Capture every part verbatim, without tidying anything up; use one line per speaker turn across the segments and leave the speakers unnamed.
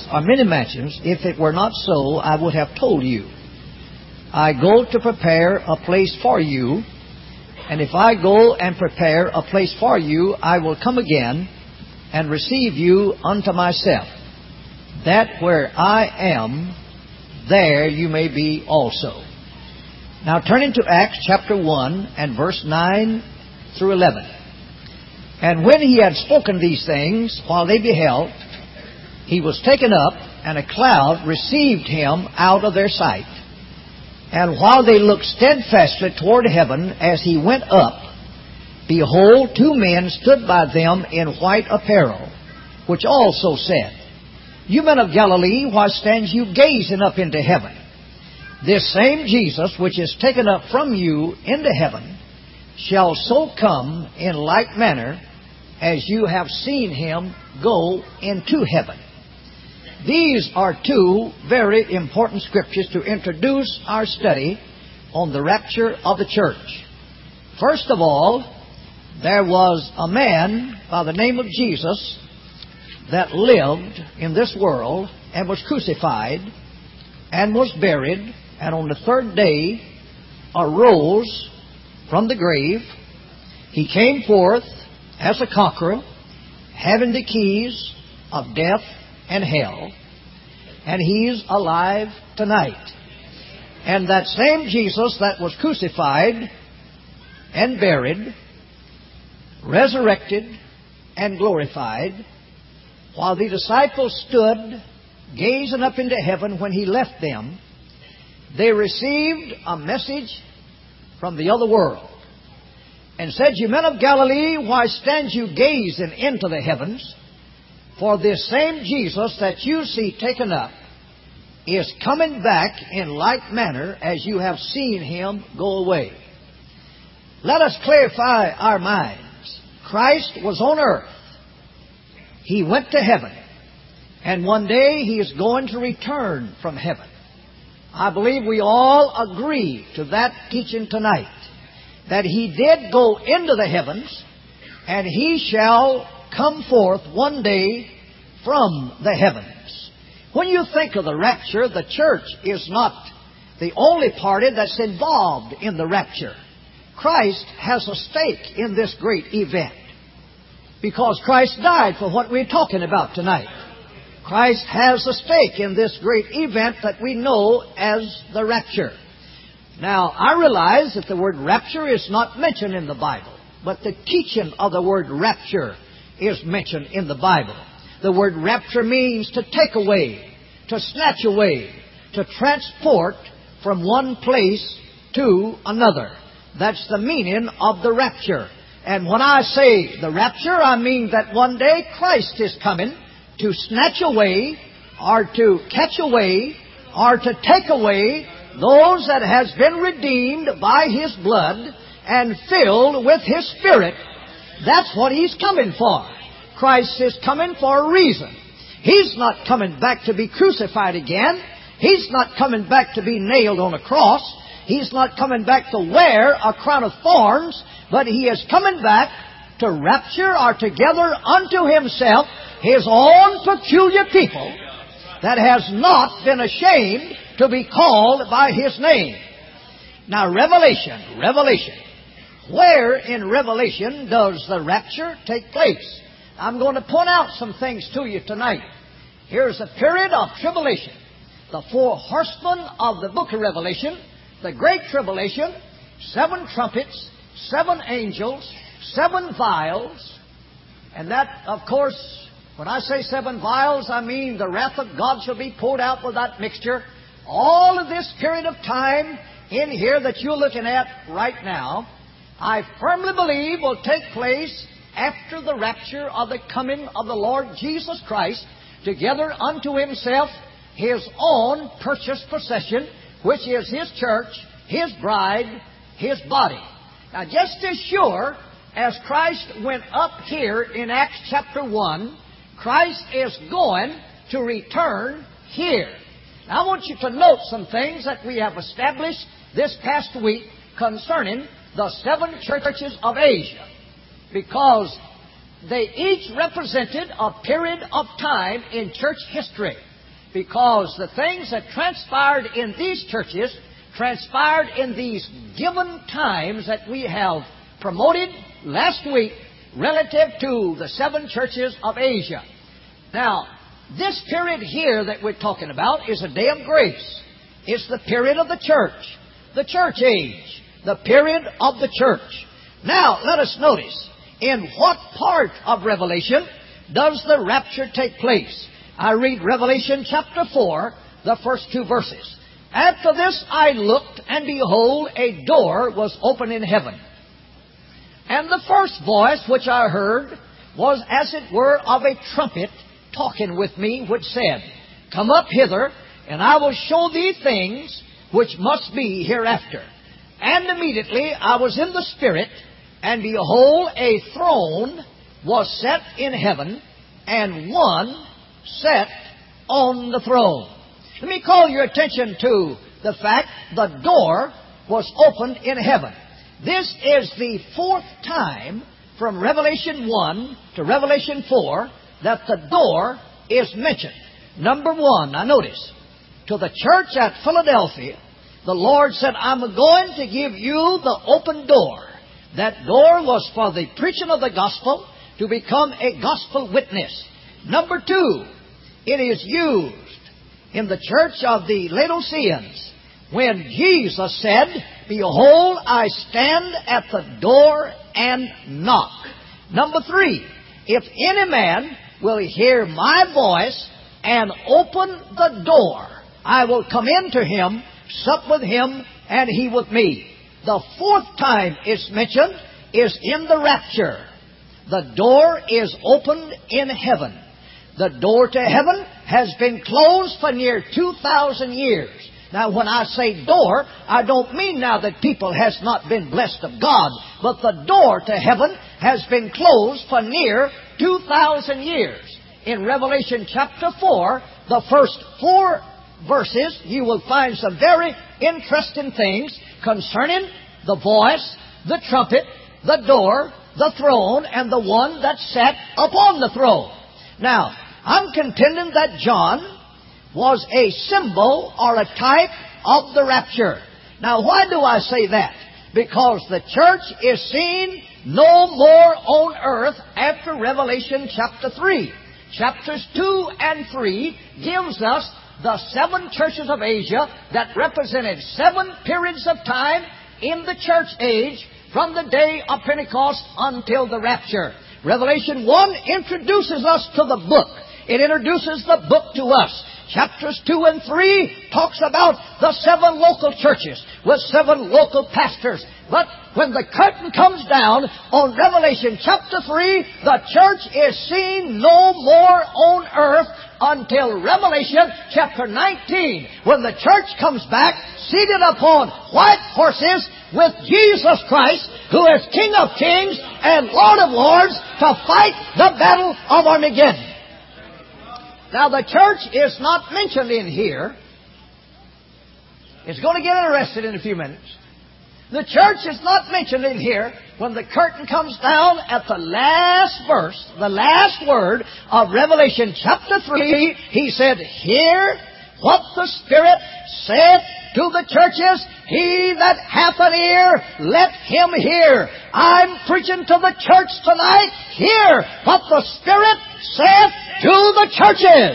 are many mansions. If it were not so, I would have told you. I go to prepare a place for you, and if I go and prepare a place for you, I will come again and receive you unto myself, that where I am, there you may be also. Now turning to Acts chapter one and verse nine through eleven. And when he had spoken these things, while they beheld, he was taken up, and a cloud received him out of their sight. And while they looked steadfastly toward heaven as he went up, behold, two men stood by them in white apparel, which also said, You men of Galilee, why stand you gazing up into heaven? This same Jesus, which is taken up from you into heaven, shall so come in like manner as you have seen him go into heaven. These are two very important scriptures to introduce our study on the rapture of the church. First of all, there was a man by the name of Jesus that lived in this world and was crucified and was buried, and on the third day arose from the grave. He came forth as a conqueror, having the keys of death and hell, and he's alive tonight. And that same Jesus that was crucified and buried, resurrected and glorified, while the disciples stood gazing up into heaven when he left them, they received a message from the other world and said, You men of Galilee, why stand you gazing into the heavens? For this same Jesus that you see taken up is coming back in like manner as you have seen him go away. Let us clarify our minds. Christ was on earth. He went to heaven. And one day he is going to return from heaven. I believe we all agree to that teaching tonight, that he did go into the heavens, and he shall come forth one day from the heavens. When you think of the rapture, the church is not the only party that's involved in the rapture. Christ has a stake in this great event, because Christ died for what we're talking about tonight. Christ has a stake in this great event that we know as the rapture. Now, I realize that the word rapture is not mentioned in the Bible, but the teaching of the word rapture is mentioned in the Bible. The word rapture means to take away, to snatch away, to transport from one place to another. That's the meaning of the rapture. And when I say the rapture, I mean that one day Christ is coming to snatch away, or to catch away, or to take away those that has been redeemed by His blood and filled with His Spirit. That's what He's coming for. Christ is coming for a reason. He's not coming back to be crucified again. He's not coming back to be nailed on a cross. He's not coming back to wear a crown of thorns, but He is coming back to rapture or to gather unto Himself His own peculiar people that has not been ashamed to be called by His name. Now, Revelation, Revelation. Where in Revelation does the rapture take place? I'm going to point out some things to you tonight. Here's a period of tribulation. The four horsemen of the book of Revelation, the great tribulation, seven trumpets, seven angels, seven vials, and that, of course, when I say seven vials, I mean the wrath of God shall be poured out without mixture. All of this period of time in here that you're looking at right now, I firmly believe will take place after the rapture of the coming of the Lord Jesus Christ, together unto Himself His own purchased possession, which is His church, His bride, His body. Now, just as sure as Christ went up here in Acts chapter one, Christ is going to return here. Now, I want you to note some things that we have established this past week concerning the seven churches of Asia, because they each represented a period of time in church history. because the things that transpired in these churches transpired in these given times that we have promoted last week relative to the seven churches of Asia. Now, this period here that we're talking about is a day of grace. It's the period of the church, the church age, the period of the church. Now, let us notice, in what part of Revelation does the rapture take place? I read Revelation chapter four, the first two verses. After this I looked, and behold, a door was open in heaven. And the first voice which I heard was as it were of a trumpet talking with me, which said, Come up hither, and I will show thee things which must be hereafter. And immediately I was in the Spirit, and behold, a throne was set in heaven, and one sat on the throne. Let me call your attention to the fact the door was opened in heaven. This is the fourth time from Revelation one to Revelation four that the door is mentioned. Number one, now notice, to the church at Philadelphia, the Lord said, I'm going to give you the open door. That door was for the preaching of the gospel to become a gospel witness. Number two, it is used in the church of the Laodiceans when Jesus said, Behold, I stand at the door and knock. Number three, if any man will hear my voice and open the door, I will come into him, sup with him, and he with me. The fourth time it's mentioned is in the rapture. The door is opened in heaven. The door to heaven has been closed for near two thousand years. Now, when I say door, I don't mean now that people has not been blessed of God, but the door to heaven has been closed for near two thousand years. In Revelation chapter four, the first four verses, you will find some very interesting things concerning the voice, the trumpet, the door, the throne, and the one that sat upon the throne. Now, I'm contending that John was a symbol or a type of the rapture. Now, why do I say that? Because the church is seen no more on earth after Revelation chapter three. Chapters two and three gives us the seven churches of Asia that represented seven periods of time in the church age from the day of Pentecost until the rapture. Revelation one introduces us to the book. It introduces the book to us. Chapters two and three talks about the seven local churches with seven local pastors. But when the curtain comes down on Revelation chapter three, the church is seen no more on earth until Revelation chapter nineteen, when the church comes back seated upon white horses with Jesus Christ, who is King of Kings and Lord of Lords, to fight the battle of Armageddon. Now, the church is not mentioned in here. It's going to get interested in a few minutes. The church is not mentioned in here when the curtain comes down at the last verse, the last word of Revelation chapter three. He said, Hear what the Spirit saith to the churches. He that hath an ear, let him hear. I'm preaching to the church tonight. Hear what the Spirit saith to the churches.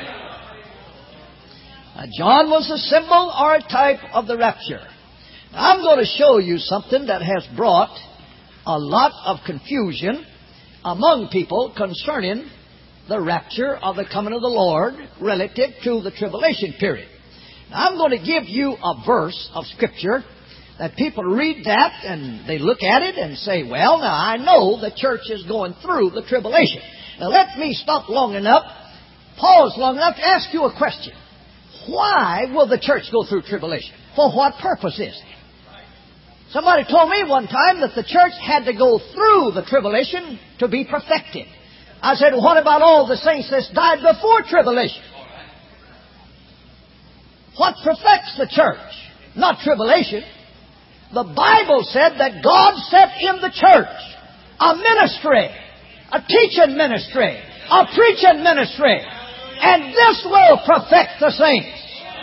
Now, John was a symbol or a type of the rapture. Now, I'm going to show you something that has brought a lot of confusion among people concerning the rapture of the coming of the Lord relative to the tribulation period. Now, I'm going to give you a verse of Scripture that people read that and they look at it and say, well, now I know the church is going through the tribulation. Now, let me stop long enough, pause long enough to ask you a question. Why will the church go through tribulation? For what purpose is it? Somebody told me one time that the church had to go through the tribulation to be perfected. I said, what about all the saints that died before tribulation? What perfects the church? Not tribulation. The Bible said that God set in the church a ministry, a teaching ministry, a preaching ministry. And this will perfect the saints.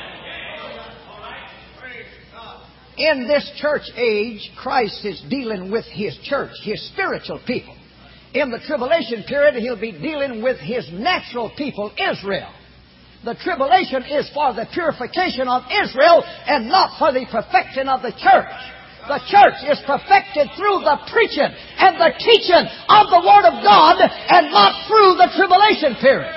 In this church age, Christ is dealing with His church, His spiritual people. In the tribulation period, He'll be dealing with His natural people, Israel. The tribulation is for the purification of Israel and not for the perfecting of the church. The church is perfected through the preaching and the teaching of the Word of God and not through the tribulation period.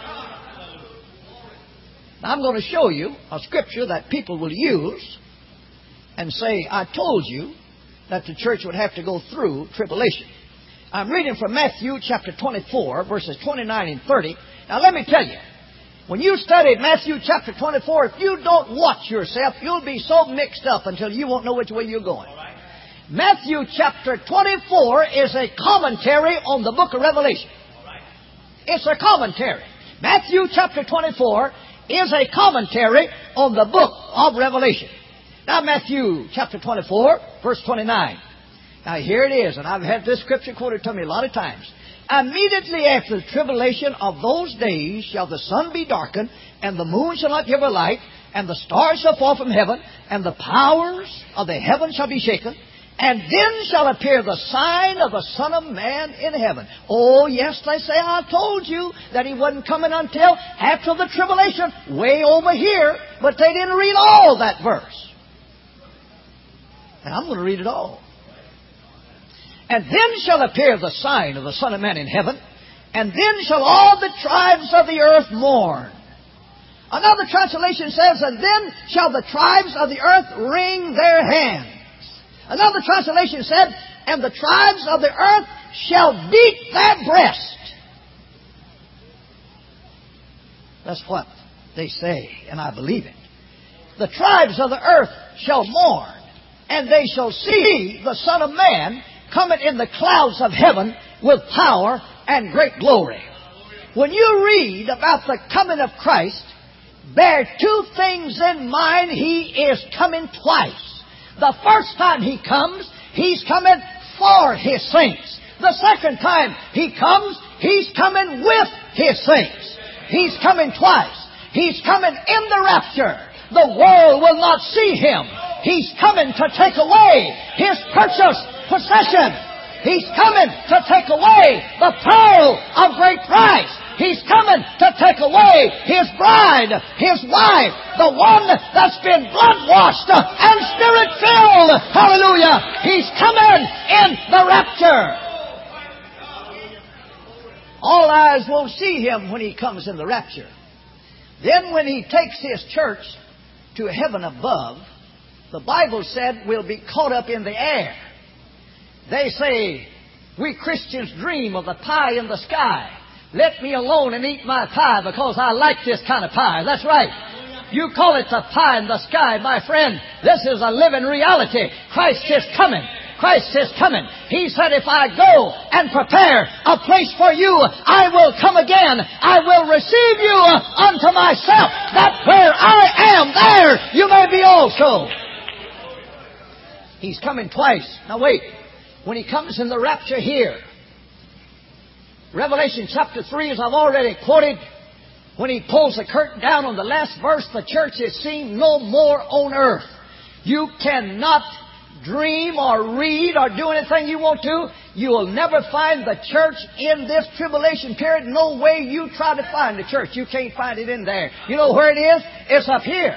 Now, I'm going to show you a scripture that people will use and say, I told you that the church would have to go through tribulation. I'm reading from Matthew chapter twenty-four, verses twenty-nine and thirty. Now, let me tell you, when you study Matthew chapter twenty-four, if you don't watch yourself, you'll be so mixed up until you won't know which way you're going. Matthew chapter twenty-four is a commentary on the book of Revelation. It's a commentary. Matthew chapter twenty-four is a commentary on the book of Revelation. Now, Matthew chapter twenty-four, verse twenty-nine. Now, here it is, and I've had this scripture quoted to me a lot of times. Immediately after the tribulation of those days shall the sun be darkened, and the moon shall not give her light, and the stars shall fall from heaven, and the powers of the heaven shall be shaken. And then shall appear the sign of the Son of Man in heaven. Oh, yes, they say, I told you that He wasn't coming until after the tribulation, way over here. But they didn't read all that verse. And I'm going to read it all. And then shall appear the sign of the Son of Man in heaven, and then shall all the tribes of the earth mourn. Another translation says, and then shall the tribes of the earth wring their hands. Another translation said, and the tribes of the earth shall beat their breast. That's what they say, and I believe it. The tribes of the earth shall mourn, and they shall see the Son of Man coming in the clouds of heaven with power and great glory. When you read about the coming of Christ, bear two things in mind. He is coming twice. The first time He comes, He's coming for His saints. The second time He comes, He's coming with His saints. He's coming twice. He's coming in the rapture. The world will not see Him. He's coming to take away His purchased possession. He's coming to take away the pearl of great price. He's coming to take away His bride, His wife, the one that's been blood-washed and Spirit-filled. Hallelujah. He's coming in the rapture. All eyes won't see Him when He comes in the rapture. Then when He takes His church to heaven above, the Bible said we'll be caught up in the air. They say, we Christians dream of the pie in the sky. Let me alone and eat my pie because I like this kind of pie. That's right. You call it the pie in the sky, my friend. This is a living reality. Christ is coming. Christ is coming. He said, if I go and prepare a place for you, I will come again. I will receive you unto myself, that where I am, there you may be also. He's coming twice. Now wait. When He comes in the rapture here, Revelation chapter three, as I've already quoted, when He pulls the curtain down on the last verse, the church is seen no more on earth. You cannot dream or read or do anything you want to. You will never find the church in this tribulation period. No way you try to find the church. You can't find it in there. You know where it is? It's up here.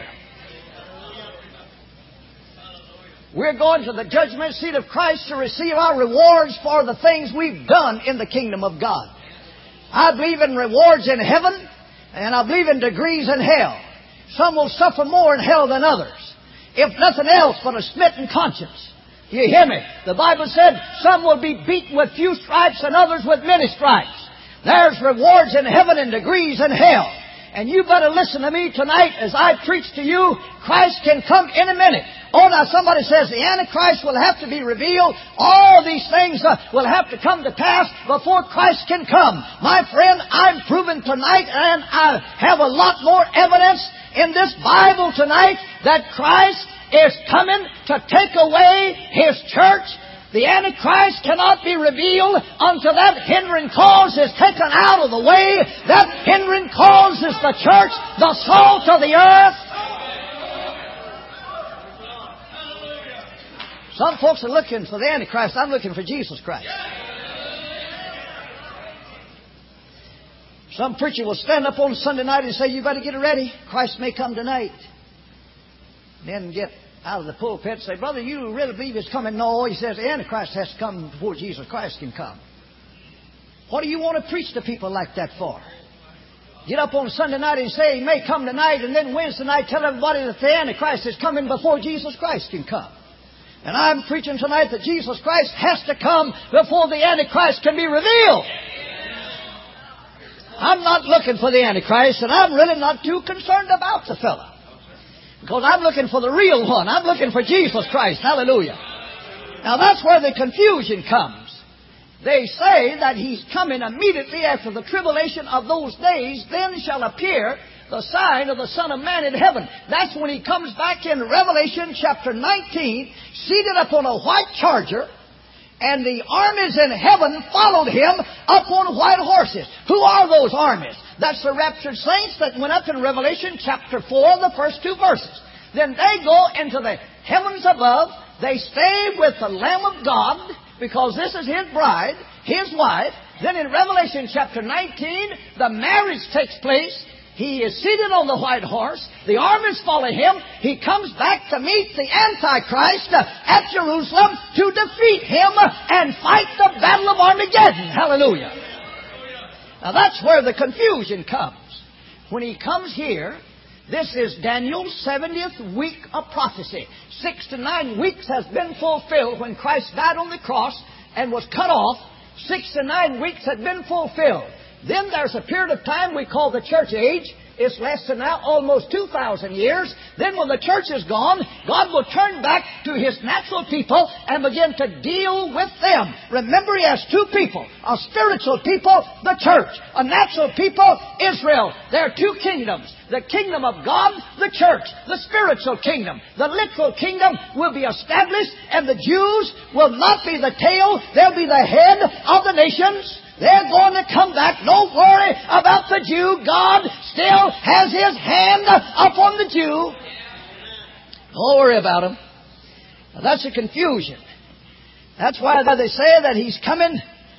We're going to the judgment seat of Christ to receive our rewards for the things we've done in the kingdom of God. I believe in rewards in heaven, and I believe in degrees in hell. Some will suffer more in hell than others, if nothing else but a smitten conscience. You hear me? The Bible said some will be beaten with few stripes and others with many stripes. There's rewards in heaven and degrees in hell. And you better listen to me tonight as I preach to you. Christ can come in a minute. Oh, now somebody says the Antichrist will have to be revealed. All these things uh, will have to come to pass before Christ can come. My friend, I'm proving tonight, and I have a lot more evidence in this Bible tonight, that Christ is coming to take away His church The Antichrist cannot be revealed until that hindering cause is taken out of the way. That hindering cause is the church, the salt of the earth. Some folks are looking for the Antichrist. I'm looking for Jesus Christ. Some preacher will stand up on Sunday night and say, you better get ready. Christ may come tonight. Then get out of the pulpit and say, brother, you really believe He's coming? No, he says the Antichrist has to come before Jesus Christ can come. What do you want to preach to people like that for? Get up on Sunday night and say He may come tonight, and then Wednesday night tell everybody that the Antichrist is coming before Jesus Christ can come. And I'm preaching tonight that Jesus Christ has to come before the Antichrist can be revealed. I'm not looking for the Antichrist, and I'm really not too concerned about the fellow. Because I'm looking for the real one. I'm looking for Jesus Christ. Hallelujah. Now that's where the confusion comes. They say that He's coming immediately after the tribulation of those days. Then shall appear the sign of the Son of Man in heaven. That's when He comes back in Revelation chapter nineteen, seated upon a white charger, and the armies in heaven followed Him up on white horses. Who are those armies? That's the raptured saints that went up in Revelation chapter four, the first two verses. Then they go into the heavens above. They stay with the Lamb of God, because this is His bride, His wife. Then in Revelation chapter nineteen, the marriage takes place. He is seated on the white horse. The armies follow Him. He comes back to meet the Antichrist at Jerusalem to defeat him and fight the battle of Armageddon. Hallelujah. Now that's where the confusion comes. When He comes here, this is Daniel's seventieth week of prophecy. Six to nine weeks has been fulfilled when Christ died on the cross and was cut off. Six to nine weeks had been fulfilled. Then there's a period of time we call the church age. It's lasted now almost two thousand years. Then when the church is gone, God will turn back to His natural people and begin to deal with them. Remember, He has two people. A spiritual people, the church. A natural people, Israel. There are two kingdoms. The kingdom of God, the church. The spiritual kingdom. The literal kingdom will be established, and the Jews will not be the tail. They'll be the head of the nations. They're going to come back. Don't worry about the Jew. God still has His hand upon the Jew. Don't worry about him. Now, that's a confusion. That's why they say that He's coming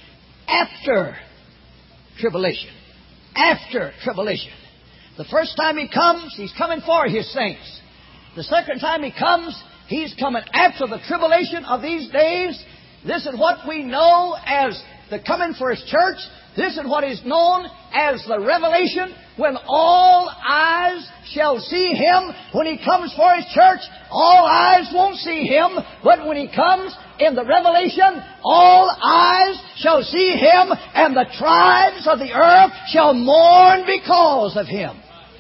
after tribulation. After tribulation. The first time He comes, He's coming for His saints. The second time He comes, He's coming after the tribulation of these days. This is what we know as the coming for His church. This is what is known as the revelation, when all eyes shall see Him. When He comes for His church, all eyes won't see Him. But when He comes in the revelation, all eyes shall see Him, and the tribes of the earth shall mourn because of Him.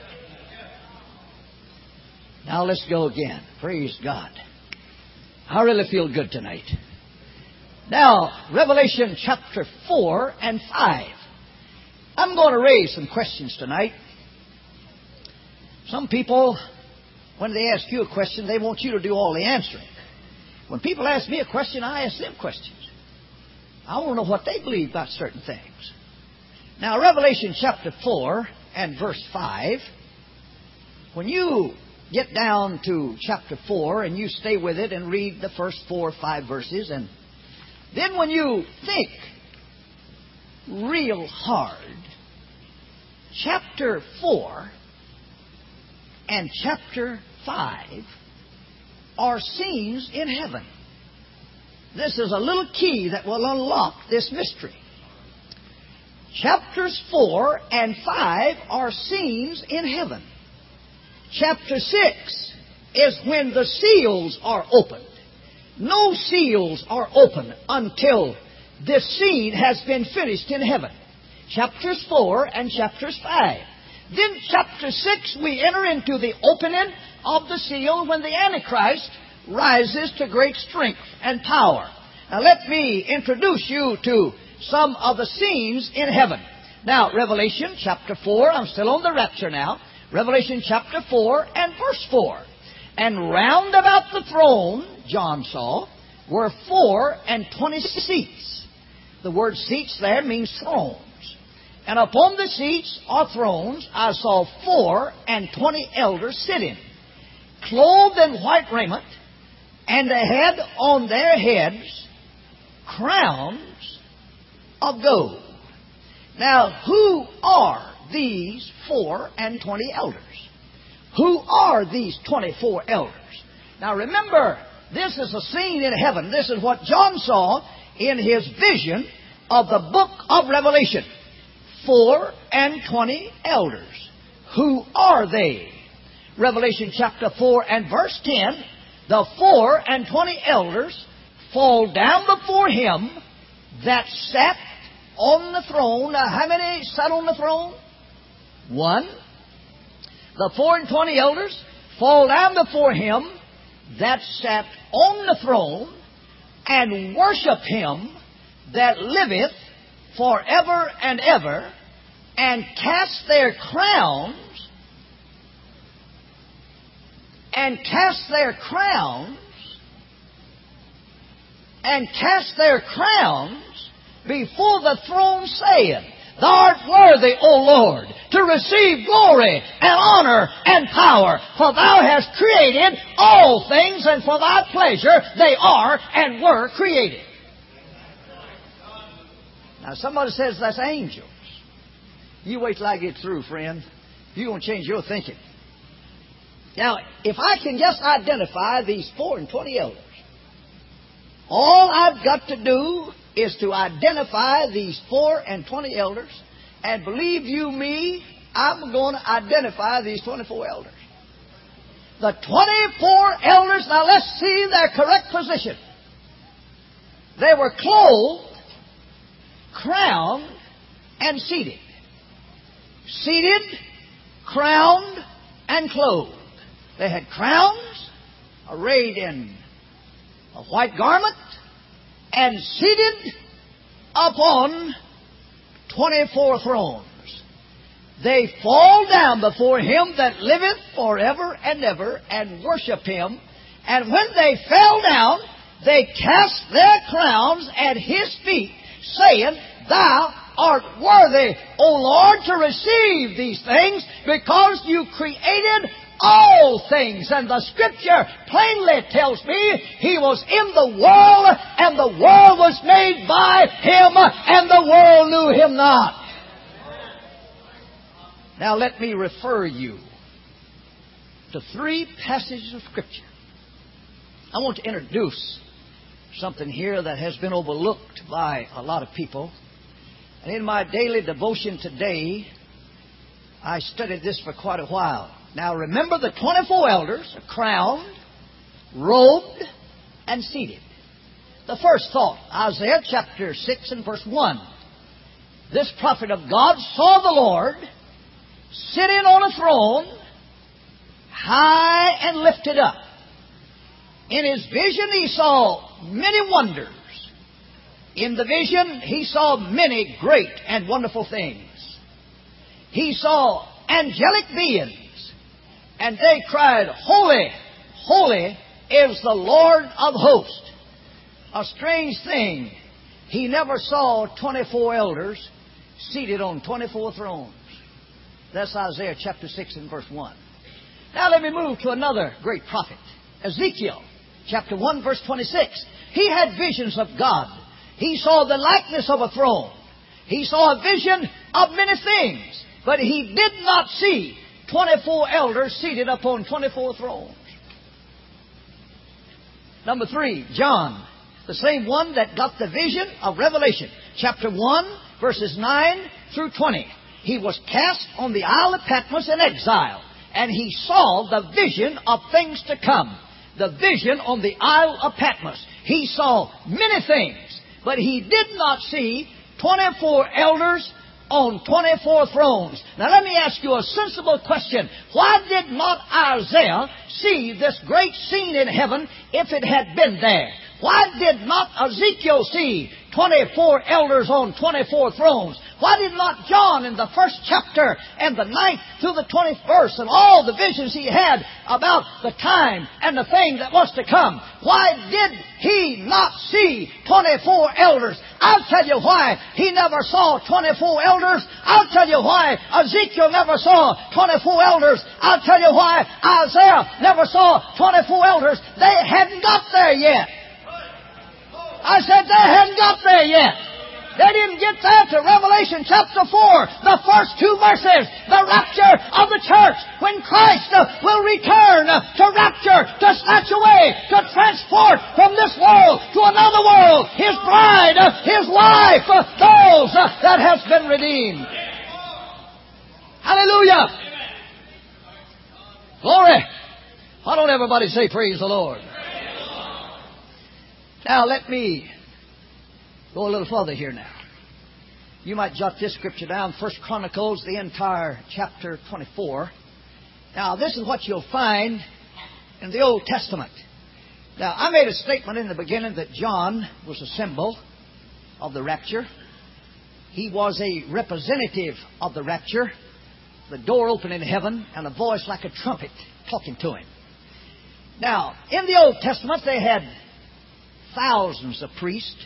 Now let's go again. Praise God. I really feel good tonight. Now, Revelation chapter four and five. I'm going to raise some questions tonight. Some people, when they ask you a question, they want you to do all the answering. When people ask me a question, I ask them questions. I want to know what they believe about certain things. Now, Revelation chapter four and verse five. When you get down to chapter four and you stay with it and read the first four or five verses, and then when you think real hard, chapter four and chapter five are scenes in heaven. This is a little key that will unlock this mystery. Chapters four and five are scenes in heaven. Chapter six is when the seals are opened. No seals are open until this scene has been finished in heaven. Chapters four and chapters five. Then chapter six, we enter into the opening of the seal when the Antichrist rises to great strength and power. Now let me introduce you to some of the scenes in heaven. Now, Revelation chapter four, I'm still on the rapture now. Revelation chapter four and verse four. And round about the throne, John saw, were four and twenty seats. The word seats there means thrones. And upon the seats or thrones I saw four and twenty elders sitting, clothed in white raiment, and they had on their heads crowns of gold. Now, who are these four and twenty elders? Who are these twenty-four elders? Now remember, this is a scene in heaven. This is what John saw in his vision of the book of Revelation. Four and twenty elders. Who are they? Revelation chapter four and verse ten. The four and twenty elders fall down before him that sat on the throne. Now, how many sat on the throne? One. The four and twenty elders fall down before him that sat on the throne and worship him that liveth forever and ever, and cast their crowns, and cast their crowns, and cast their crowns before the throne, saying, Thou art worthy, O Lord, to receive glory and honor and power, for Thou hast created all things, and for Thy pleasure they are and were created. Now somebody says that's angels. You wait till I get through, friend. You're going to change your thinking. Now, if I can just identify these four and twenty elders, all I've got to do is to identify these four and twenty elders, and believe you me, I'm going to identify these twenty-four elders. The twenty-four elders, now let's see their correct position. They were clothed, crowned, and seated. Seated, crowned, and clothed. They had crowns, arrayed in a white garment, and seated upon twenty-four thrones. They fall down before him that liveth forever and ever, and worship him. And when they fell down, they cast their crowns at his feet, saying, Thou art worthy, O Lord, to receive these things, because you created all things. And the Scripture plainly tells me He was in the world, and the world was made by Him, and the world knew Him not. Now let me refer you to three passages of Scripture. I want to introduce something here that has been overlooked by a lot of people. And in my daily devotion today, I studied this for quite a while. Now remember, the twenty-four elders are crowned, robed, and seated. The first thought, Isaiah chapter six and verse one. This prophet of God saw the Lord sitting on a throne, high and lifted up. In his vision he saw many wonders. In the vision he saw many great and wonderful things. He saw angelic beings, and they cried, Holy, holy is the Lord of hosts. A strange thing, he never saw twenty-four elders seated on twenty-four thrones. That's Isaiah chapter six and verse one. Now let me move to another great prophet, Ezekiel chapter one verse twenty-six. He had visions of God. He saw the likeness of a throne. He saw a vision of many things, but he did not see twenty-four elders seated upon twenty-four thrones. Number three, John, the same one that got the vision of Revelation, chapter one, verses nine through twenty. He was cast on the Isle of Patmos in exile, and he saw the vision of things to come. The vision on the Isle of Patmos. He saw many things, but he did not see twenty-four elders on twenty-four thrones. Now let me ask you a sensible question. Why did not Isaiah see this great scene in heaven if it had been there? Why did not Ezekiel see twenty-four elders on twenty-four thrones? Why did not John in the first chapter and the ninth through the twentieth verse and all the visions he had about the time and the thing that was to come, why did he not see twenty-four elders? I'll tell you why he never saw twenty-four elders. I'll tell you why Ezekiel never saw twenty-four elders. I'll tell you why Isaiah never saw twenty-four elders. They hadn't got there yet. I said they hadn't got there yet. They didn't get there to Revelation chapter four, the first two verses, the rapture of the church, when Christ uh, will return uh, to rapture, to snatch away, to transport from this world to another world, His bride, uh, His wife, uh, those uh, that has been redeemed. Hallelujah! Glory! Why don't everybody say praise the Lord? Now let me go a little further here now. You might jot this scripture down, First Chronicles, the entire chapter twenty-four. Now, this is what you'll find in the Old Testament. Now, I made a statement in the beginning that John was a symbol of the rapture. He was a representative of the rapture, the door open in heaven, and a voice like a trumpet talking to him. Now, in the Old Testament, they had thousands of priests,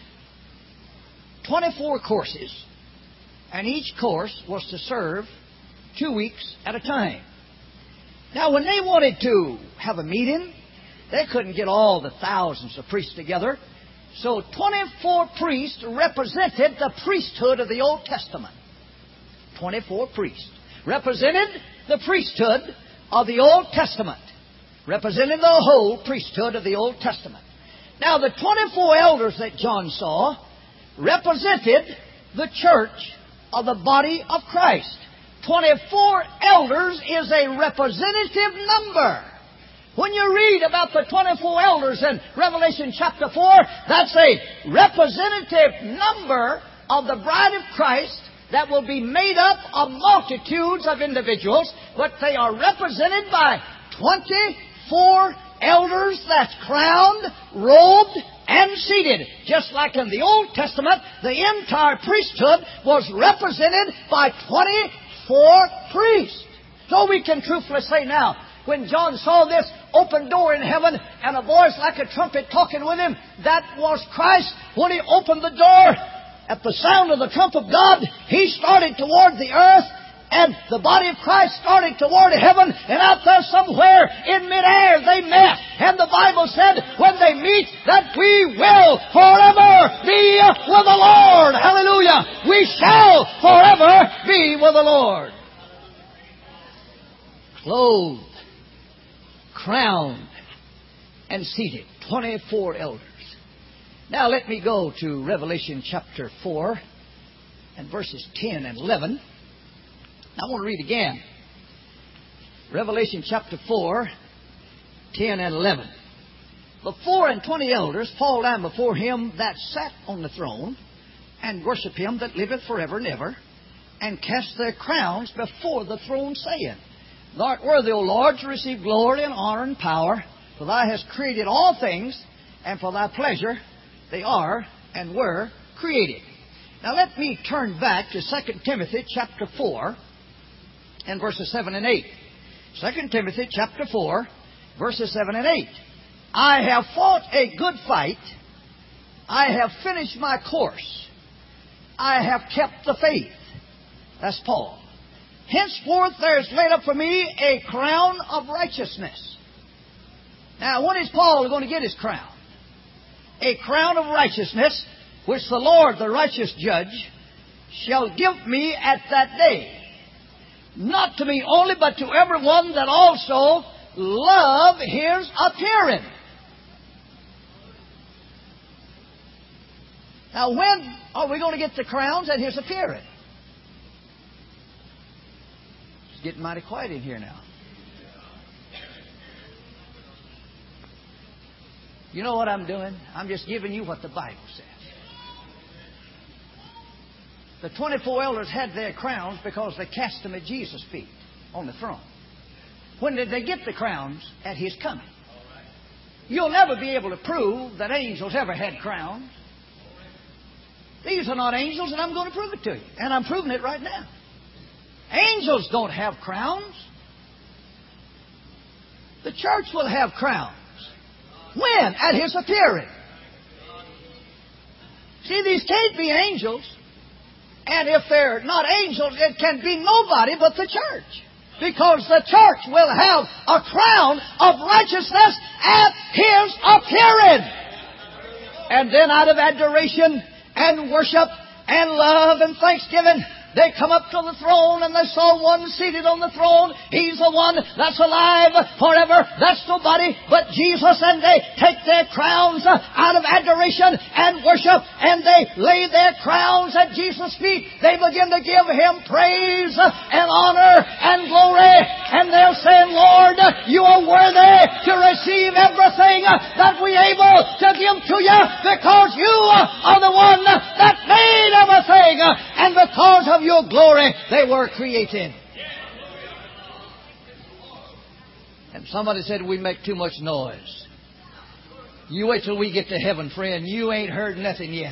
twenty-four courses, and each course was to serve two weeks at a time. Now, when they wanted to have a meeting, they couldn't get all the thousands of priests together. So twenty-four priests represented the priesthood of the Old Testament. twenty-four priests represented the priesthood of the Old Testament, represented the whole priesthood of the Old Testament. Now, the twenty-four elders that John saw represented the church of the body of Christ. twenty-four elders is a representative number. When you read about the twenty-four elders in Revelation chapter four, that's a representative number of the bride of Christ that will be made up of multitudes of individuals, but they are represented by twenty-four elders that's crowned, robed, and seated. Just like in the Old Testament, the entire priesthood was represented by twenty-four priests. So we can truthfully say now, when John saw this open door in heaven and a voice like a trumpet talking with him, that was Christ. When He opened the door, at the sound of the trump of God, He started toward the earth, and the body of Christ started toward heaven, and out there somewhere in midair they met. And the Bible said, when they meet, that we will forever be with the Lord. Hallelujah! We shall forever be with the Lord. Clothed, crowned, and seated. twenty-four elders. Now let me go to Revelation chapter four and verses ten and eleven. I want to read again. Revelation chapter four, ten and eleven. The four and twenty elders fall down before Him that sat on the throne, and worship Him that liveth forever and ever, and cast their crowns before the throne, saying, Thou art worthy, O Lord, to receive glory and honor and power, for Thou hast created all things, and for Thy pleasure they are and were created. Now let me turn back to Second Timothy chapter four, and verses seven and eight. Second Timothy chapter four, verses seven and eight. I have fought a good fight. I have finished my course. I have kept the faith. That's Paul. Henceforth there is laid up for me a crown of righteousness. Now, when is Paul going to get his crown? A crown of righteousness, which the Lord, the righteous judge, shall give me at that day. Not to me only, but to everyone that also love His appearing. Now, when are we going to get the crowns at His appearing? It's getting mighty quiet in here now. You know what I'm doing? I'm just giving you what the Bible says. The twenty-four elders had their crowns because they cast them at Jesus' feet on the throne. When did they get the crowns? At His coming. You'll never be able to prove that angels ever had crowns. These are not angels, and I'm going to prove it to you. And I'm proving it right now. Angels don't have crowns. The church will have crowns. When? At His appearing. See, these can't be angels. And if they're not angels, it can be nobody but the church. Because the church will have a crown of righteousness at His appearing. And then out of adoration and worship and love and thanksgiving, they come up to the throne and they saw one seated on the throne. He's the one that's alive forever. That's nobody but Jesus. And they take their crowns out of adoration and worship and they lay their crowns at Jesus' feet. They begin to give Him praise and honor and glory. And they're saying, Lord, You are worthy to receive everything that we're able to give to You, because You are the one that made everything. And because of Your glory, they were created. And somebody said we make too much noise. You wait till we get to heaven, friend. You ain't heard nothing yet.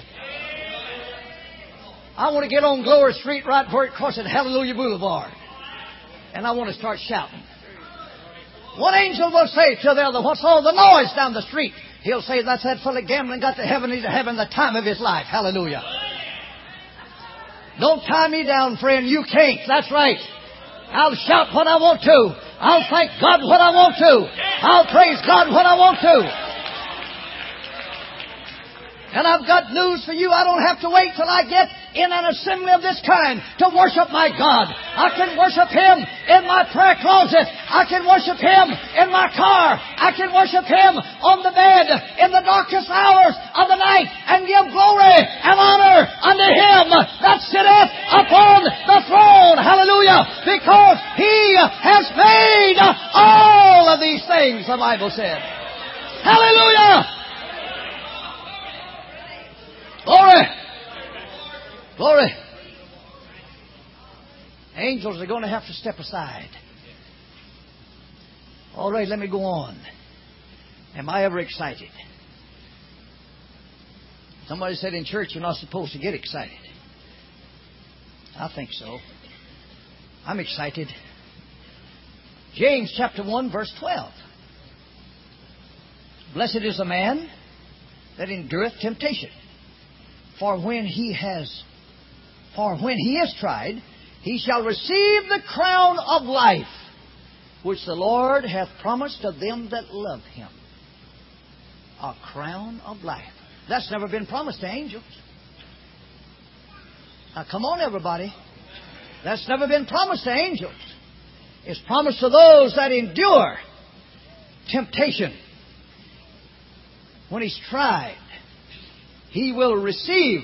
I want to get on Glory Street right where it crosses Hallelujah Boulevard. And I want to start shouting. One angel will say to the other, what's all the noise down the street? He'll say, that's that fellow gambling got to heaven. He's having the time of his life. Hallelujah. Don't tie me down, friend. You can't. That's right. I'll shout when I want to. I'll thank God when I want to. I'll praise God when I want to. And I've got news for you. I don't have to wait till I get in an assembly of this kind to worship my God. I can worship Him in my prayer closet. I can worship Him in my car. I can worship Him on the bed in the darkest hours of the night and give glory and honor unto Him that sitteth upon the throne. Hallelujah. Because He has made all of these things, the Bible said. Hallelujah. Glory! Glory! Angels are going to have to step aside. All right, let me go on. Am I ever excited? Somebody said in church you're not supposed to get excited. I think so. I'm excited. James chapter one, verse twelve. Blessed is the man that endureth temptation. For when he has, for when he is tried, he shall receive the crown of life, which the Lord hath promised to them that love Him. A crown of life. That's never been promised to angels. Now come on, everybody. That's never been promised to angels. It's promised to those that endure temptation. When he's tried, he will receive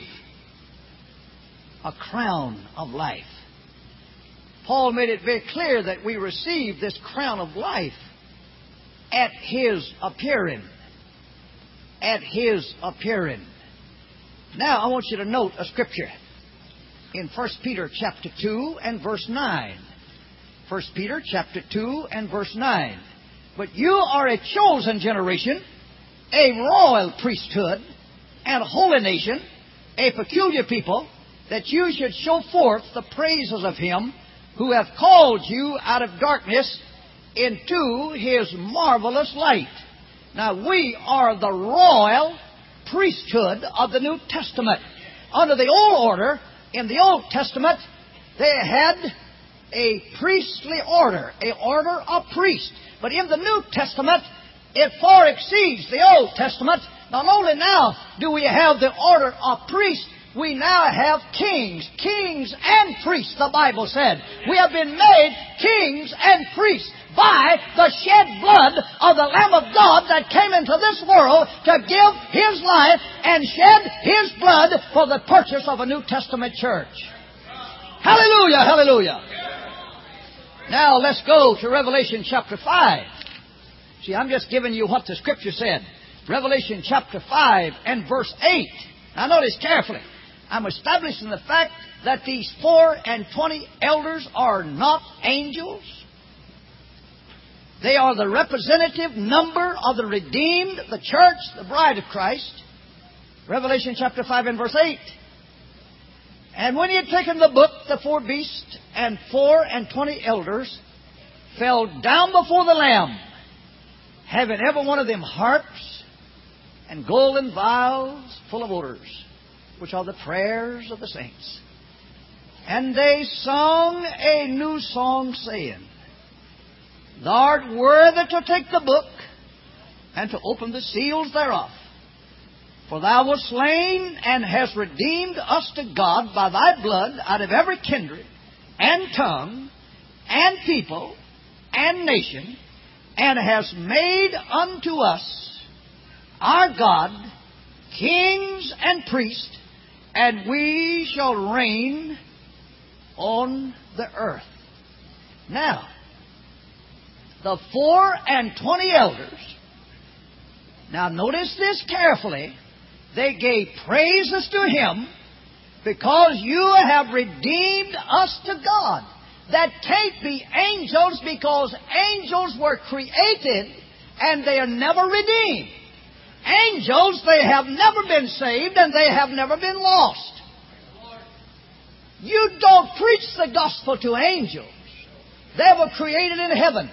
a crown of life. Paul made it very clear that we receive this crown of life at His appearing. At His appearing. Now, I want you to note a scripture in First Peter chapter two and verse nine. First Peter chapter two and verse nine. But you are a chosen generation, a royal priesthood, and a holy nation, a peculiar people, that you should show forth the praises of Him who hath called you out of darkness into His marvelous light. Now, we are the royal priesthood of the New Testament. Under the old order, in the Old Testament, they had a priestly order, a order of priests. But in the New Testament, it far exceeds the Old Testament. Not only now do we have the order of priests, we now have kings. Kings and priests, the Bible said. We have been made kings and priests by the shed blood of the Lamb of God that came into this world to give His life and shed His blood for the purchase of a New Testament church. Hallelujah, hallelujah. Now let's go to Revelation chapter five. See, I'm just giving you what the Scripture said. Revelation chapter five and verse eight. Now notice carefully. I'm establishing the fact that these four and twenty elders are not angels. They are the representative number of the redeemed, the church, the bride of Christ. Revelation chapter five and verse eight. And when he had taken the book, the four beasts and four and twenty elders fell down before the Lamb, having every one of them harps and golden vials full of odors, which are the prayers of the saints. And they sung a new song, saying, Thou art worthy to take the book and to open the seals thereof. For Thou wast slain and hast redeemed us to God by Thy blood out of every kindred and tongue and people and nation, and hast made unto us our God kings and priests, and we shall reign on the earth. Now, the four and twenty elders, now notice this carefully, they gave praises to Him because you have redeemed us to God. That can't be angels, because angels were created and they are never redeemed. Angels, they have never been saved and they have never been lost. You don't preach the gospel to angels. They were created in heaven.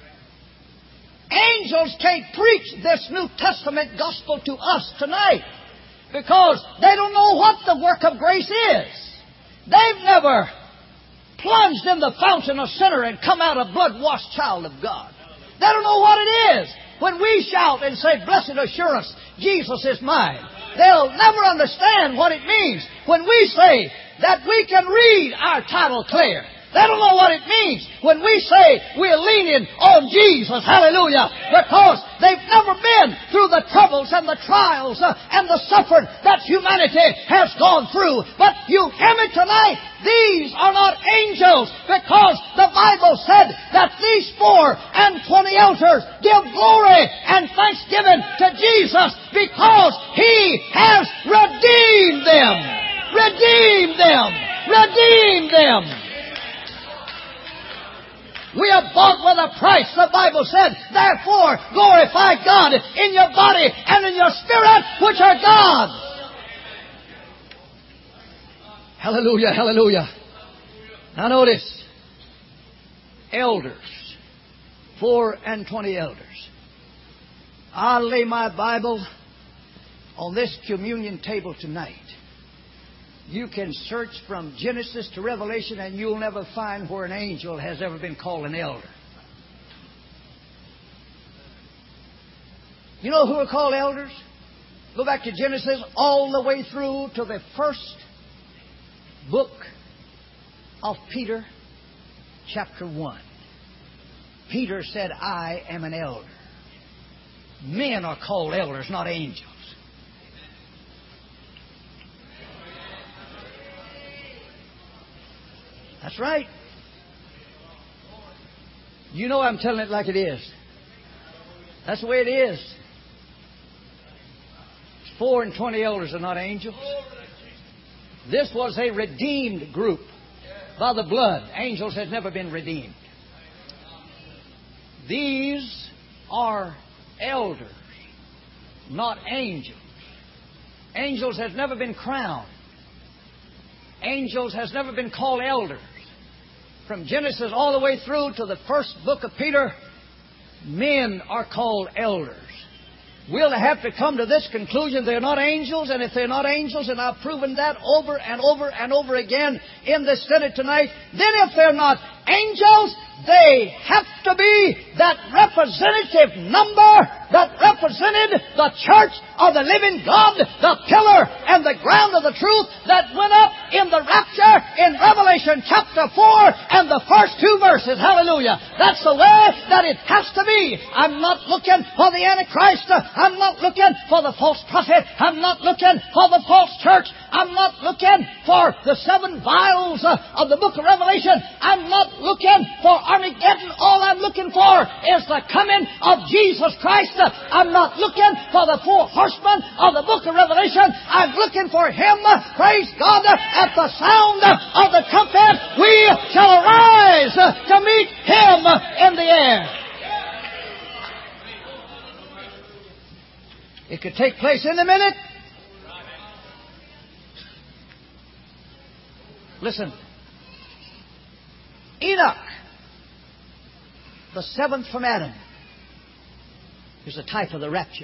Angels can't preach this New Testament gospel to us tonight because they don't know what the work of grace is. They've never plunged in the fountain of sinner and come out a blood-washed child of God. They don't know what it is. When we shout and say, Blessed assurance, Jesus is mine, they'll never understand what it means when we say that we can read our title clear. They don't know what it means when we say we're leaning on Jesus. Hallelujah. Because they've never been through the troubles and the trials uh, and the suffering that humanity has gone through. But you hear me tonight? These are not angels, because the Bible said that these four and twenty elders give glory and thanksgiving to Jesus because He has redeemed them. Redeemed them. Redeemed them. We are bought with a price, the Bible said. Therefore, glorify God in your body and in your spirit, which are God's. Hallelujah, hallelujah. Now notice, elders, four and twenty elders. I'll lay my Bible on this communion table tonight. You can search from Genesis to Revelation and you'll never find where an angel has ever been called an elder. You know who are called elders? Go back to Genesis all the way through to the first book of Peter, chapter one. Peter said, I am an elder. Men are called elders, not angels. That's right. You know I'm telling it like it is. That's the way it is. Four and twenty elders are not angels. This was a redeemed group by the blood. Angels had never been redeemed. These are elders, not angels. Angels has never been crowned. Angels has never been called elders. From Genesis all the way through to the first book of Peter, men are called elders. We'll have to come to this conclusion: they're not angels, and if they're not angels, and I've proven that over and over and over again in this study tonight, then if they're not angels, they have to be that representative number that represented the church of the living God, the pillar and the ground of the truth that went up in the rapture in Revelation chapter four and the first two verses. Hallelujah. That's the way that it has to be. I'm not looking for the Antichrist. I'm not looking for the false prophet. I'm not looking for the false church. I'm not looking for the seven vials of the book of Revelation. I'm not looking for Armageddon. All I'm looking for is the coming of Jesus Christ. I'm not looking for the four horsemen of the book of Revelation. I'm looking for Him. Praise God. At the sound of the trumpet, we shall arise to meet Him in the air. It could take place in a minute. Listen. Enoch, the seventh from Adam, is a type of the rapture.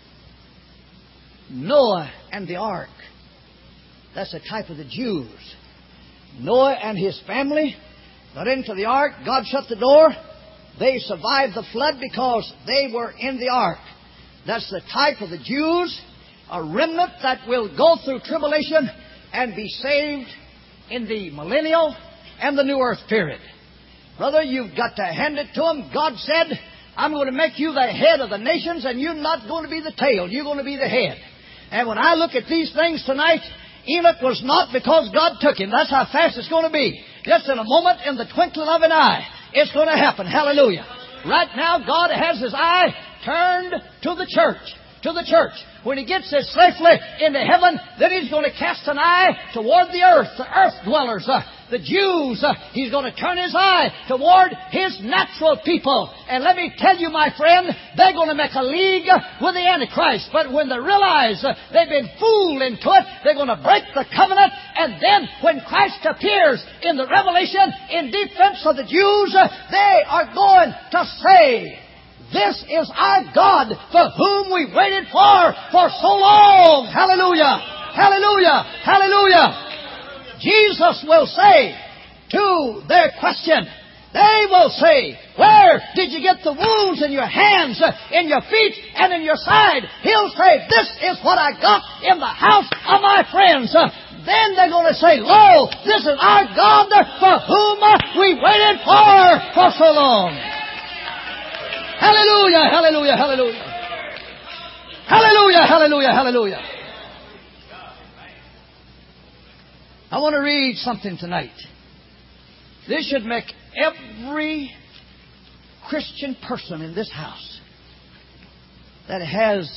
Noah and the ark, that's a type of the Jews. Noah and his family got into the ark. God shut the door. They survived the flood because they were in the ark. That's the type of the Jews, a remnant that will go through tribulation and be saved in the millennial and the new earth period. Brother, you've got to hand it to them. God said, I'm going to make you the head of the nations, and you're not going to be the tail. You're going to be the head. And when I look at these things tonight, Enoch was not because God took him. That's how fast it's going to be. Just in a moment, in the twinkling of an eye, it's going to happen. Hallelujah. Right now, God has His eye turned to the church. To the church. When He gets us safely into heaven, then He's going to cast an eye toward the earth, the earth dwellers, uh, the Jews. Uh, he's going to turn His eye toward His natural people. And let me tell you, my friend, they're going to make a league with the Antichrist. But when they realize uh, they've been fooled into it, they're going to break the covenant. And then when Christ appears in the Revelation in defense of the Jews, uh, they are going to say, this is our God for whom we waited for for so long. Hallelujah! Hallelujah! Hallelujah! Jesus will say to their question, they will say, where did you get the wounds in your hands, in your feet, and in your side? He'll say, this is what I got in the house of my friends. Then they're going to say, lo, this is our God for whom we waited for for so long. Hallelujah, hallelujah, hallelujah. Hallelujah, hallelujah, hallelujah. I want to read something tonight. This should make every Christian person in this house that has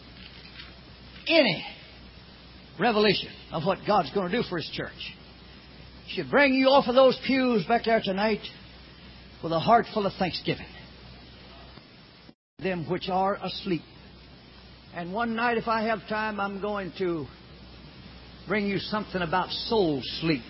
any revelation of what God's going to do for His church should bring you off of those pews back there tonight with a heart full of thanksgiving. Them which are asleep. And one night, if I have time, I'm going to bring you something about soul sleep.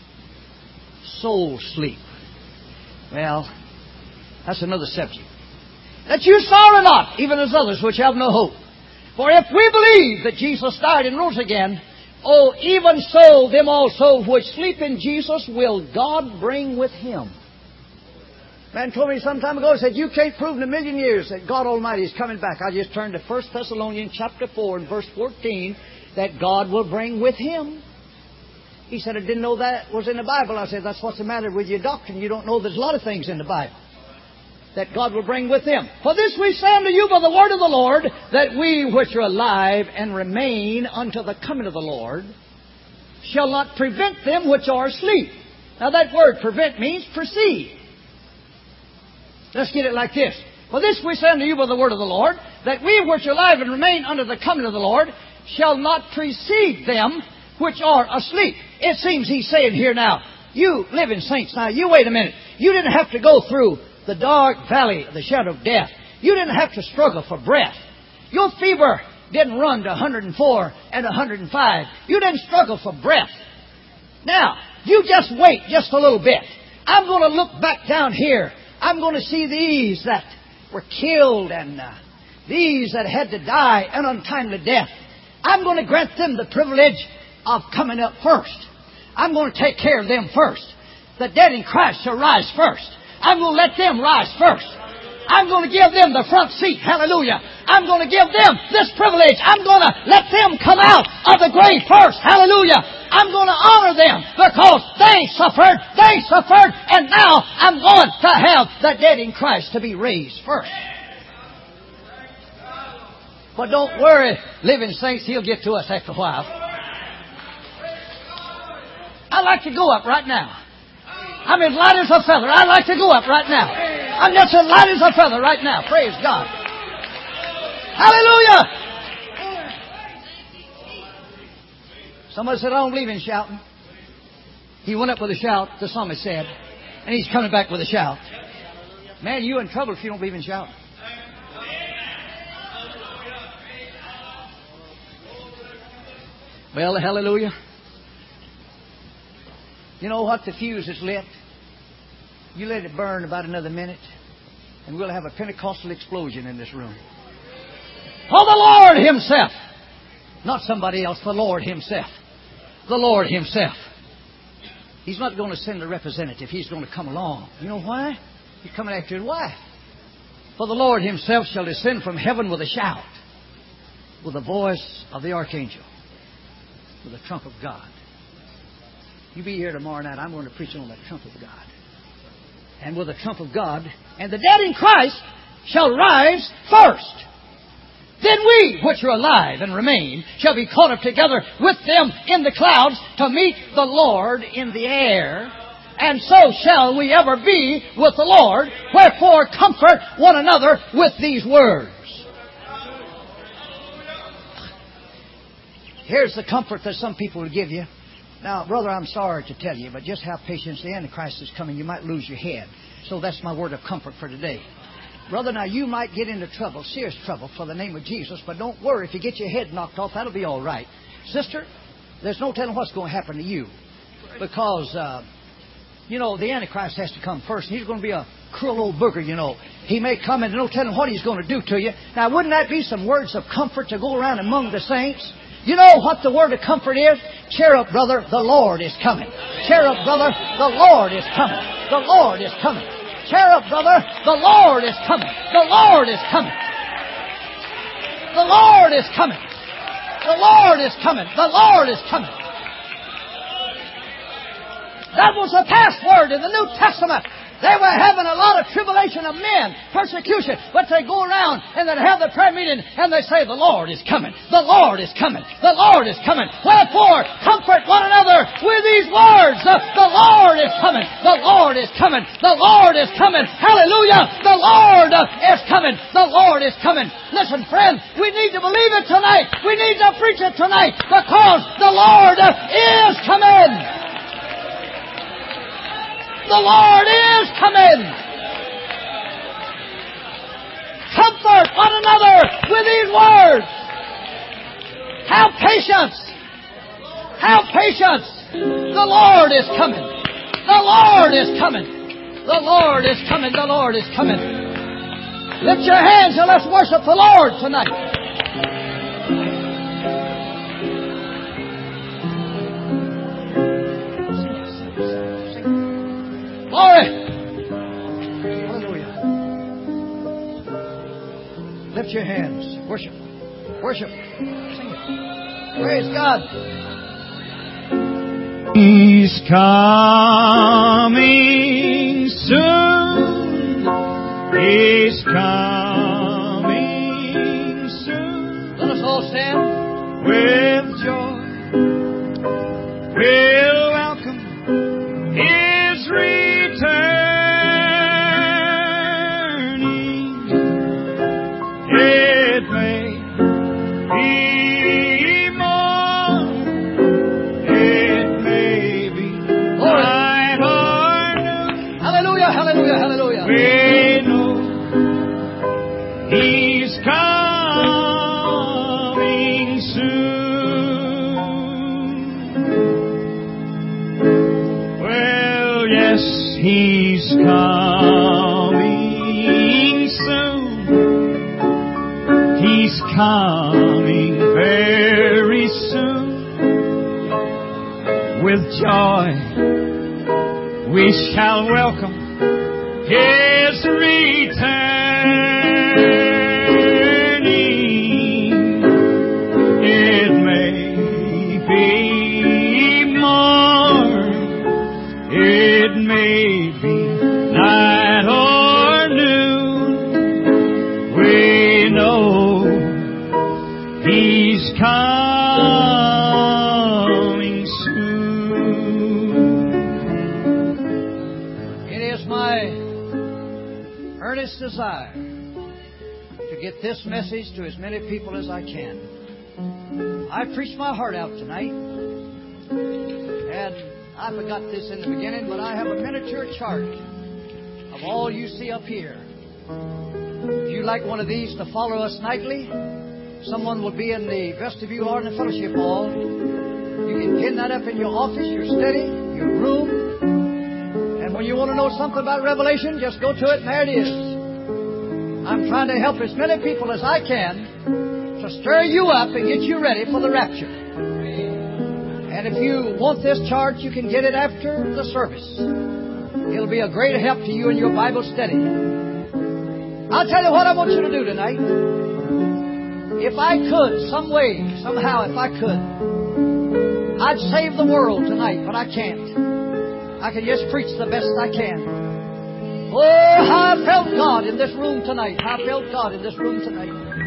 Soul sleep. Well, that's another subject. That you sorrow not, even as others which have no hope. For if we believe that Jesus died and rose again, oh, even so, them also which sleep in Jesus will God bring with Him. Man told me some time ago, he said, you can't prove in a million years that God Almighty is coming back. I just turned to First Thessalonians chapter four and verse fourteen, that God will bring with Him. He said, I didn't know that was in the Bible. I said, that's what's the matter with your doctrine. You don't know there's a lot of things in the Bible that God will bring with Him. For this we say unto you by the word of the Lord, that we which are alive and remain unto the coming of the Lord shall not prevent them which are asleep. Now that word prevent means precede. Let's get it like this. For this we say unto you by the word of the Lord, that we which are alive and remain unto the coming of the Lord shall not precede them which are asleep. It seems He's saying here now, you living saints, now you wait a minute. You didn't have to go through the dark valley of the shadow of death. You didn't have to struggle for breath. Your fever didn't run to one hundred four and one hundred five. You didn't struggle for breath. Now, you just wait just a little bit. I'm going to look back down here. I'm going to see these that were killed and uh, these that had to die an untimely death. I'm going to grant them the privilege of coming up first. I'm going to take care of them first. The dead in Christ shall rise first. I'm going to let them rise first. I'm going to give them the front seat. Hallelujah. I'm going to give them this privilege. I'm going to let them come out of the grave first. Hallelujah. I'm going to honor them because they suffered, they suffered, and now I'm going to have the dead in Christ to be raised first. But don't worry, living saints, He'll get to us after a while. I'd like to go up right now. I'm as light as a feather. I'd like to go up right now. I'm just as light as a feather right now. Praise God. Hallelujah. Somebody said, I don't believe in shouting. He went up with a shout, the psalmist said, and he's coming back with a shout. Man, you're in trouble if you don't believe in shouting. Well, hallelujah. You know what? The fuse is lit. You let it burn about another minute, and we'll have a Pentecostal explosion in this room. For the Lord Himself. Not somebody else, the Lord Himself. The Lord Himself. He's not going to send a representative. He's going to come along. You know why? He's coming after His wife. For the Lord Himself shall descend from heaven with a shout, with the voice of the archangel, with the trump of God. You be here tomorrow night. I'm going to preach on the trump of God. And with the trump of God, and the dead in Christ shall rise first. Then we, which are alive and remain, shall be caught up together with them in the clouds to meet the Lord in the air. And so shall we ever be with the Lord. Wherefore comfort one another with these words. Here's the comfort that some people will give you. Now, brother, I'm sorry to tell you, but just have patience. The Antichrist is coming. You might lose your head. So that's my word of comfort for today. Brother, now you might get into trouble, serious trouble, for the name of Jesus, but don't worry. If you get your head knocked off, that'll be all right. Sister, there's no telling what's going to happen to you. Because, uh, you know, the Antichrist has to come first. He's going to be a cruel old booger, you know. He may come and no telling what he's going to do to you. Now, wouldn't that be some words of comfort to go around among the saints? You know what the word of comfort is? Cheer up, brother, the Lord is coming. Cheer up, brother, the Lord is coming. The Lord is coming. Cheer up, brother, the Lord is coming. The Lord is coming. The Lord is coming. The Lord is coming. The Lord is coming. That was a password in the New Testament. They were having a lot of tribulation of men, persecution, but they go around and they have the prayer meeting and they say, the Lord is coming. The Lord is coming. The Lord is coming. Wherefore, comfort one another with these words. The, the Lord is coming. The Lord is coming. The Lord is coming. Hallelujah. The Lord is coming. The Lord is coming. Listen, friend, we need to believe it tonight. We need to preach it tonight because the Lord is coming. The Lord is coming. Comfort one another with these words. Have patience. Have patience. The Lord is coming. The Lord is coming. The Lord is coming. The Lord is coming. Lift your hands and let's worship the Lord tonight. Glory! Hallelujah. Lift your hands. Worship. Worship. Sing it. Praise God.
He's coming soon. He's coming soon.
Let us all stand.
With joy, we'll welcome His return. It may be more, it may be night or noon.
Hallelujah, hallelujah, hallelujah.
We know He's coming soon. Well, yes, He's coming soon. He's coming very soon. With joy we shall welcome His returning. It may be morn, it may be night or noon. We know He's coming soon.
It is my earnest desire to get this message to as many people as I can. I preached my heart out tonight, and I forgot this in the beginning, but I have a miniature chart of all you see up here. If you'd like one of these to follow us nightly, someone will be in the vestibule or in the fellowship hall. You can pin that up in your office, your study, your room. And when you want to know something about Revelation, just go to it and there it is. I'm trying to help as many people as I can to stir you up and get you ready for the rapture. And if you want this chart, you can get it after the service. It'll be a great help to you in your Bible study. I'll tell you what I want you to do tonight. If I could, some way, somehow, if I could, I'd save the world tonight, but I can't. I can just preach the best I can. Oh, how I felt God in this room tonight. How I felt God in this room tonight.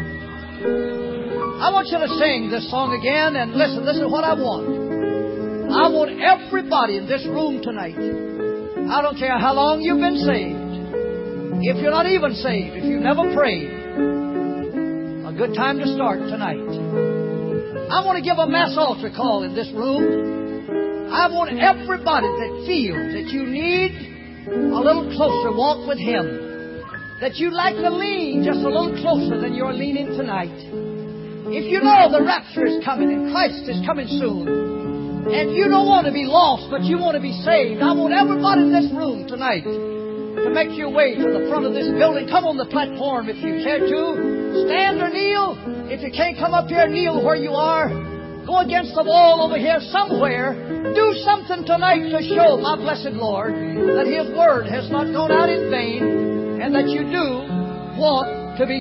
I want you to sing this song again, and listen, this is what I want. I want everybody in this room tonight. I don't care how long you've been saved. If you're not even saved, if you've never prayed, a good time to start tonight. I want to give a mass altar call in this room. I want everybody that feels that you need a little closer walk with Him, that you'd like to lean just a little closer than you're leaning tonight. If you know the rapture is coming and Christ is coming soon, and you don't want to be lost, but you want to be saved, I want everybody in this room tonight to make your way to the front of this building. Come on the platform if you care to. Stand or kneel. If you can't come up here, kneel where you are. Go against the wall over here somewhere. Do something tonight to show my blessed Lord that His Word has not gone out in vain and that you do want